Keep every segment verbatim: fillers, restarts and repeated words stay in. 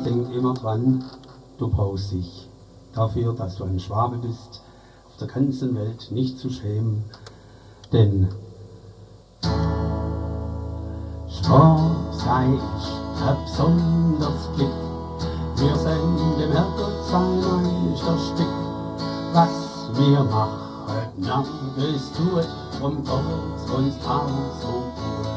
denk immer dran, du brauchst dich dafür, dass du ein Schwabe bist, auf der ganzen Welt nicht zu schämen, denn Schwab sei ich, hab besonders Glück, wir sind dem Herrgott sein Meisterstück, was wir machen, na, das tut, drum geht's uns auch so gut.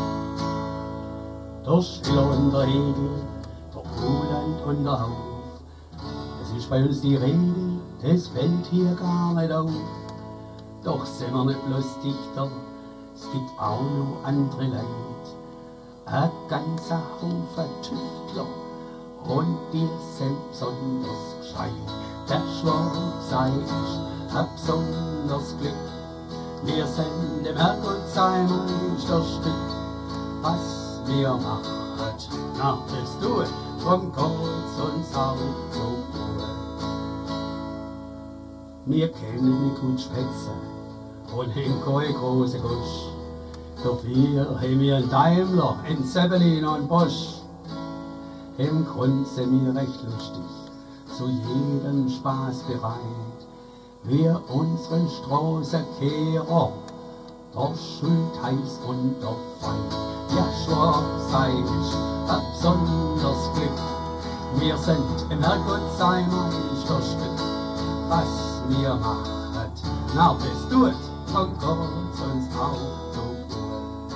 Der Stiller und der Hegel, der Kuhland und der Hauf, es ist bei uns die Rede, das fällt hier gar nicht auf. Doch sind wir nicht bloß Dichter, es gibt auch noch andere Leute, ein ganzer Haufen Tüftler und die sind besonders gescheit. Der Schwab sei ich, hab besonders Glück, wir sind dem Herrgott sein Meisterstück, was wir machen, na, das tut, drum geht's uns auch so gut. Wir können nicht gut schwätzen und haben keine große Gusch. Dafür haben wir einen Daimler, einen Zeppelin und einen Bosch. Im Grund sind wir recht lustig, zu jedem Spaß bereit. Wir unseren Straßenkehrer, der Schultheiß und der Feind. Ja, Schwab sei ich, hab besonders Glück, wir sind im Herrgott sein Meisterstück, was wir machen, na, das tut, drum geht's uns auch so gut.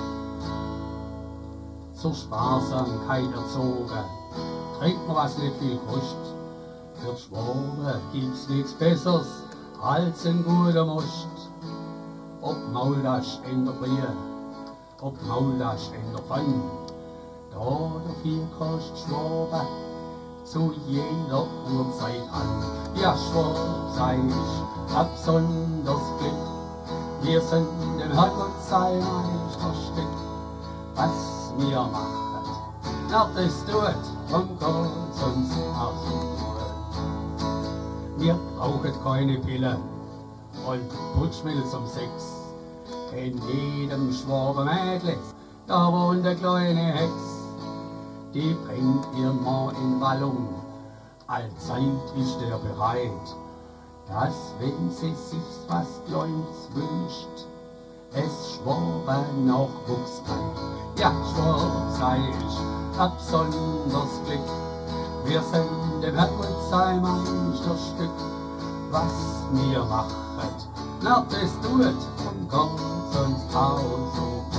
Zur Sparsamkeit erzogen, trinkt man was nicht viel kostet, für die Schwaben gibt's nichts Besseres als ein guter Most. Ob Maultasch in der Brie, ob Maultasch in der Pfanne, da dafür kostet Schwaben zu jeder Uhrzeit an. Ja, Schwab sei ich, hab besonders Glück, wir sind dem Herrgott sein Meisterstück, was wir machen, na, das tut, drum geht's uns auch so gut. Wir brauchen keine Pille und Putschmittel zum Sex. In jedem Schwabenmädle, da wohnt eine kleine Hex. Die bringt ihren Mann in Wallung, allzeit ist er bereit, dass, wenn sie sich was Kleines wünscht, es Schwaben Nachwuchs bringt. Ja, Schwab sei ich, hab besonders Glück, wir sind dem Herrgott sein Meisterstück, was wir machen, na, das tut, und kommt uns auch so.